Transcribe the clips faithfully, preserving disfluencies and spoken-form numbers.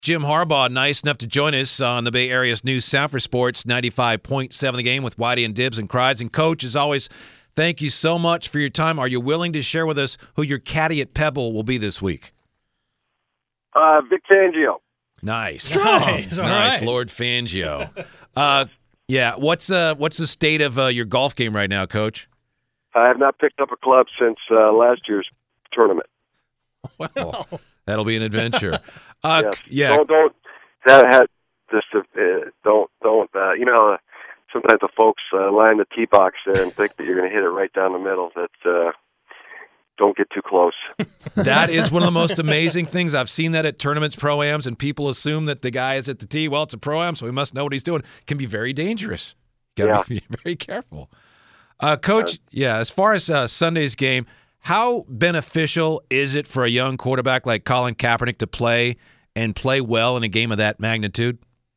Jim Harbaugh, nice enough to join us on the Bay Area's new Sound for Sports ninety-five point seven The Game with Whitey and Dibs and Crides. And, Coach, as always, thank you so much for your time. Are you willing to share with us who your caddy at Pebble will be this week? Uh, Vic Fangio. Nice. Nice. All nice, right. Lord Fangio. Uh, yeah, what's uh, what's the state of uh, your golf game right now, Coach? I have not picked up a club since uh, last year's tournament. Well, that'll be an adventure. Uh, yes. Yeah. Don't don't that had just uh, don't don't uh, you know uh, sometimes the folks uh, line the tee box there and think that you're going to hit it right down the middle. That uh, don't get too close. That is one of the most amazing things. I've seen that at tournaments, pro-ams, and people assume that the guy is at the tee. Well, it's a pro-am, so he must know what he's doing. It can be very dangerous. You got to Yeah. be very careful. Uh, Coach, yeah, as far as uh, Sunday's game, how beneficial is it for a young quarterback like Colin Kaepernick to play and play well in a game of that magnitude?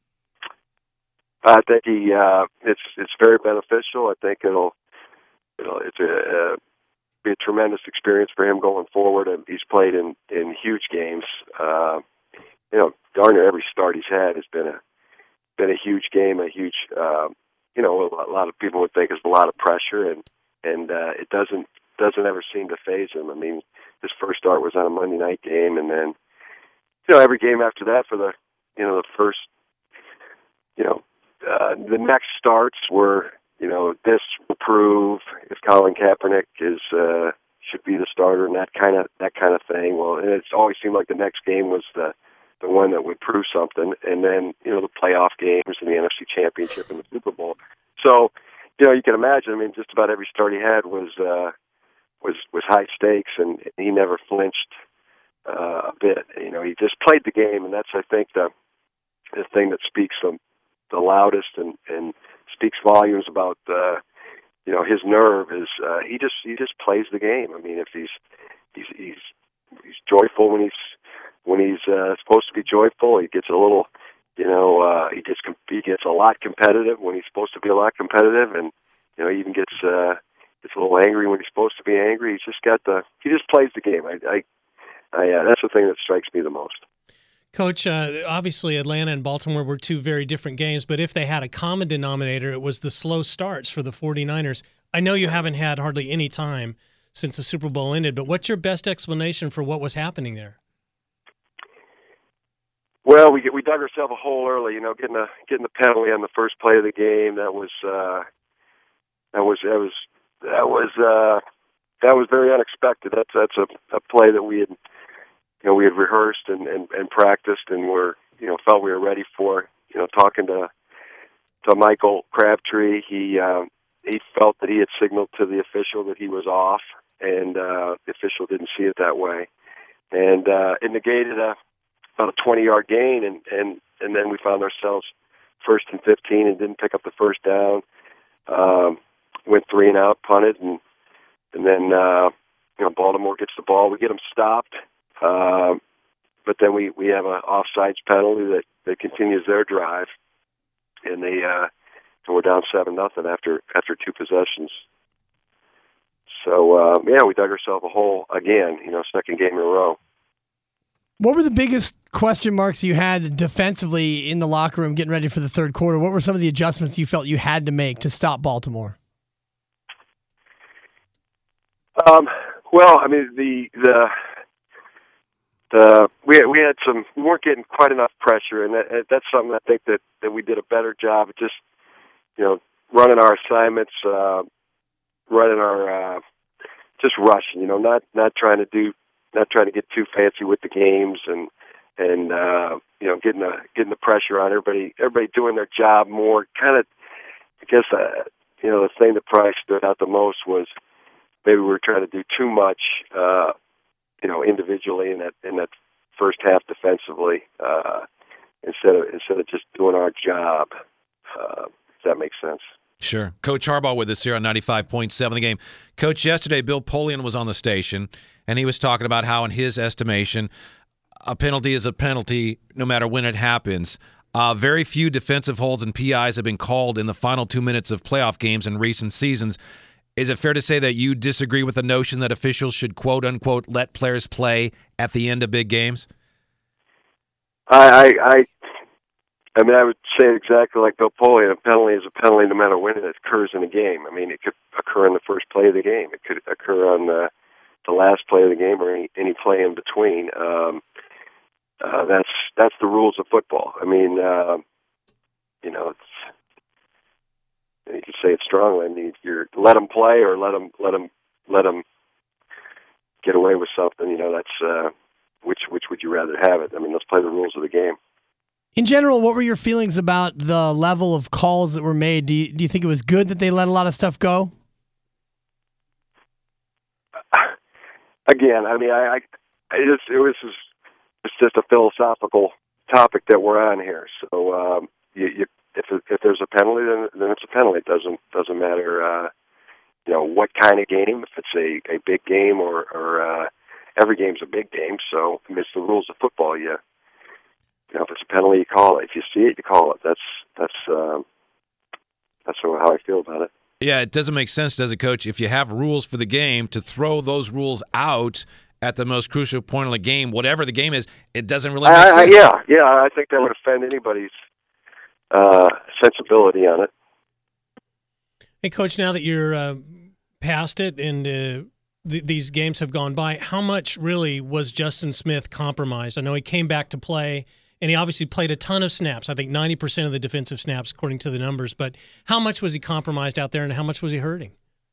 I think he uh, it's it's very beneficial. I think it'll it'll it's a, uh, be a tremendous experience for him going forward. And he's played in, in huge games. Uh, you know, darn near every start he's had has been a been a huge game, a huge uh, you know a lot of people would think it's a lot of pressure, and and uh, it doesn't doesn't ever seem to faze him. I mean, his first start was on a Monday night game, and then you know every game after that for the you know the first you know. Uh, the next starts were, you know, this will prove if Colin Kaepernick is uh, should be the starter and that kind of that kind of thing. Well, and it's always seemed like the next game was the the one that would prove something, and then you know the playoff games and the N F C Championship and the Super Bowl. So, you know, you can imagine. I mean, just about every start he had was uh, was was high stakes, and he never flinched uh, a bit. You know, he just played the game, and that's I think the the thing that speaks from the loudest and, and speaks volumes about uh, you know his nerve is uh, he just he just plays the game. I mean, if he's he's he's, he's joyful when he's when he's uh, supposed to be joyful, he gets a little you know uh, he gets he gets a lot competitive when he's supposed to be a lot competitive, and you know he even gets uh, gets a little angry when he's supposed to be angry. He's just got the he just plays the game. I, I, I uh, that's the thing that strikes me the most. Coach, uh, obviously Atlanta and Baltimore were two very different games, but if they had a common denominator, it was the slow starts for the 49ers. I know you haven't had hardly any time since the Super Bowl ended, but what's your best explanation for what was happening there? Well, we we dug ourselves a hole early, you know, getting a getting the penalty on the first play of the game. That was uh, that was that was that was uh, that was very unexpected. That's that's a, a play that we had. You know, we had rehearsed and, and, and practiced, and were you know felt we were ready for. You know, talking to to Michael Crabtree, he uh, he felt that he had signaled to the official that he was off, and uh, the official didn't see it that way, and uh, it negated a about a twenty-yard gain, and, and and then we found ourselves first and fifteen, and didn't pick up the first down. Um, went three and out, punted, and and then uh, you know Baltimore gets the ball, we get them stopped. Um, but then we, we have an offsides penalty that, that continues their drive, and they uh, and we're down seven nothing after after two possessions. So uh, yeah, we dug ourselves a hole again. You know, second game in a row. What were the biggest question marks you had defensively in the locker room getting ready for the third quarter? What were some of the adjustments you felt you had to make to stop Baltimore? Um, well, I mean the the. Uh, we we had some we weren't getting quite enough pressure, and that, that's something I think that, that we did a better job of just you know running our assignments, uh, running our uh, just rushing. You know, not not trying to do not trying to get too fancy with the games, and and uh, you know getting the getting the pressure on everybody. Everybody doing their job more. Kind of, I guess uh, you know the thing that probably stood out the most was maybe we were trying to do too much. Uh, you know, individually in that in that first half defensively, uh, instead of instead of just doing our job. Uh, if that makes sense. Sure. Coach Harbaugh with us here on ninety-five point seven The Game. Coach, yesterday Bill Polian was on the station, and he was talking about how, in his estimation, a penalty is a penalty no matter when it happens. Uh, very few defensive holds and P Is have been called in the final two minutes of playoff games in recent seasons. Is it fair to say that you disagree with the notion that officials should, quote-unquote, let players play at the end of big games? I, I, I, I mean, I would say exactly like Bill Polian, a penalty is a penalty no matter when it occurs in a game. I mean, it could occur in the first play of the game. It could occur on the, the last play of the game or any, any play in between. Um, uh, that's that's the rules of football. I mean, uh, you know, it's, you can say it strongly. I mean, you're let them play or let them let them let them get away with something. You know, that's uh, which which would you rather have it? I mean, let's play the rules of the game. In general, what were your feelings about the level of calls that were made? Do you, do you think it was good that they let a lot of stuff go? Again, I mean, I, I it, is, it was it's just a philosophical topic that we're on here. So, um, you, you, if if there's a penalty, then then it's a penalty. It doesn't doesn't matter, uh, you know, what kind of game. If it's a, a big game or or uh, every game's a big game. So, I mean, it's the rules of football. You, you know, if it's a penalty, you call it. If you see it, you call it. That's that's um, that's how I feel about it. Yeah, it doesn't make sense, does it, Coach, if you have rules for the game, to throw those rules out at the most crucial point of the game, whatever the game is, it doesn't really make I, sense. I, yeah, yeah, I think that would offend anybody's uh, sensibility on it. Hey, Coach, now that you're uh, past it and uh, th- these games have gone by, how much really was Justin Smith compromised? I know he came back to play, and he obviously played a ton of snaps. I think ninety percent of the defensive snaps, according to the numbers. But how much was he compromised out there, and how much was he hurting?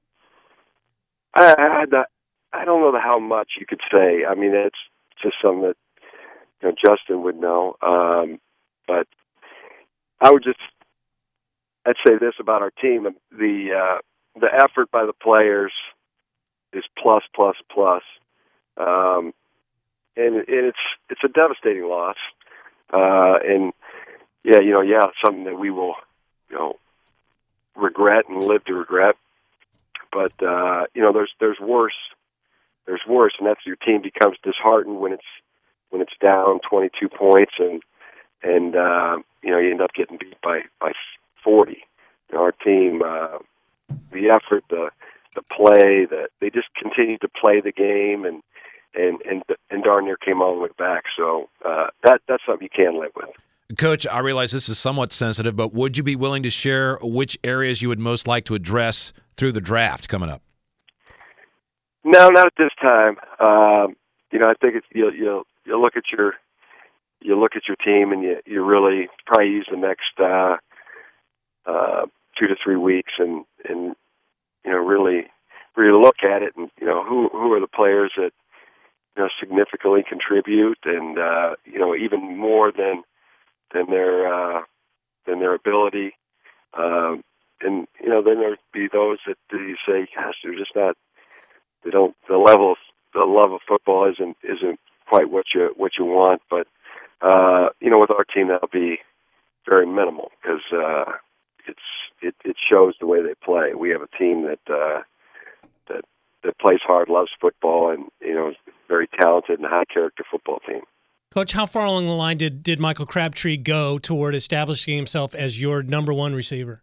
I, I, I don't know how much you could say. I mean, it's just something that, you know, Justin would know. Um, but I would just, I'd say this about our team: the uh, the effort by the players is plus, plus, plus, um, and, and it's it's a devastating loss. Uh, and yeah, you know, yeah, it's something that we will, you know, regret and live to regret. But uh, you know, there's there's worse, there's worse, and that's your team becomes disheartened when it's when it's down twenty-two points, and and uh, you know, you end up getting beat by by forty. You know, our team, uh, the effort, the the play, that they just continued to play the game, and. And, and and darn near came all the way back. So uh, that that's something you can live with. Coach, I realize this is somewhat sensitive, but would you be willing to share which areas you would most like to address through the draft coming up? No, not at this time. Um, you know, I think it's you you you look at your you look at your team, and you you really probably use the next uh, uh, two to three weeks, and and you know really really look at it, and you know who who are the players that, you know, significantly contribute, and uh, you know, even more than than their uh, than their ability, um, and you know, then there'd be those that you say, gosh, they're just not. They don't. The level, of, the love of football isn't isn't quite what you what you want. But uh, you know, with our team, that'll be very minimal because uh, it's it, it shows the way they play. We have a team that uh, that that plays hard, loves football, and you know, is very talented and high character football team. Coach, how far along the line did, did Michael Crabtree go toward establishing himself as your number one receiver?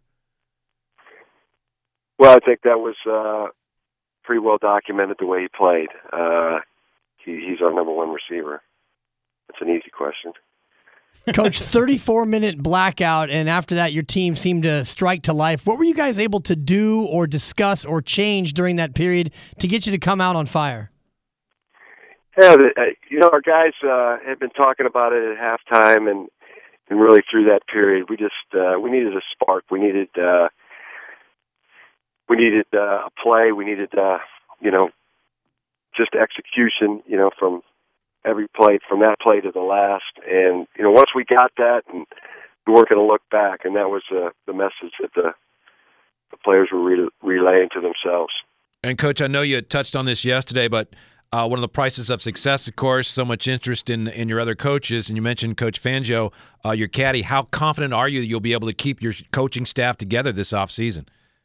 Well, I think that was uh, pretty well documented the way he played. Uh, he, he's our number one receiver. That's an easy question. Coach, thirty-four minute blackout, and after that your team seemed to strike to life. What were you guys able to do or discuss or change during that period to get you to come out on fire? Yeah, the, uh, you know, our guys uh, had been talking about it at halftime, and, and really through that period, we just uh, we needed a spark. We needed uh, we needed uh, a play. We needed uh, you know, just execution. You know, from every play, from that play to the last. And you know, once we got that, and we weren't going to look back, and that was uh, the message that the the players were re- relaying to themselves. And Coach, I know you had touched on this yesterday, but Uh, one of the prices of success, of course, so much interest in in your other coaches, and you mentioned Coach Fangio, uh, your caddy. How confident are you that you'll be able to keep your coaching staff together this offseason?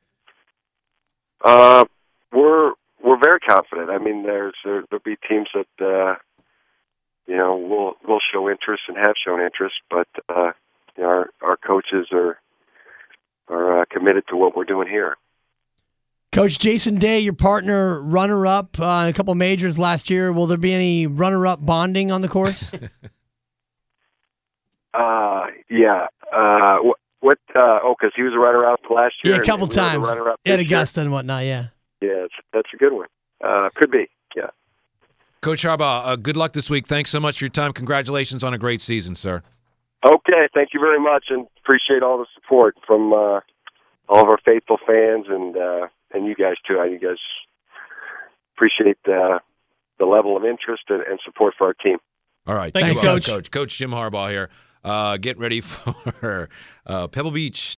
Uh, we're we're very confident. I mean, there's there, there'll be teams that uh, you know will will show interest and have shown interest, but uh, you know, our our coaches are are uh, committed to what we're doing here. Coach, Jason Day, your partner, runner-up uh, in a couple majors last year. Will there be any runner-up bonding on the course? Uh, yeah. Uh, what? what uh, oh, because he was a runner-up last year. Yeah, a couple and, and times runner-up at this Augusta year. And whatnot. Yeah. Yeah, it's, that's a good one. Uh, could be. Yeah. Coach Harbaugh, uh, good luck this week. Thanks so much for your time. Congratulations on a great season, sir. Okay, thank you very much, and appreciate all the support from uh, all of our faithful fans and uh, and you guys too. You guys appreciate uh, the level of interest and, and support for our team. All right, thanks, Coach. Coach. Coach Coach Jim Harbaugh here, uh, getting ready for uh, Pebble Beach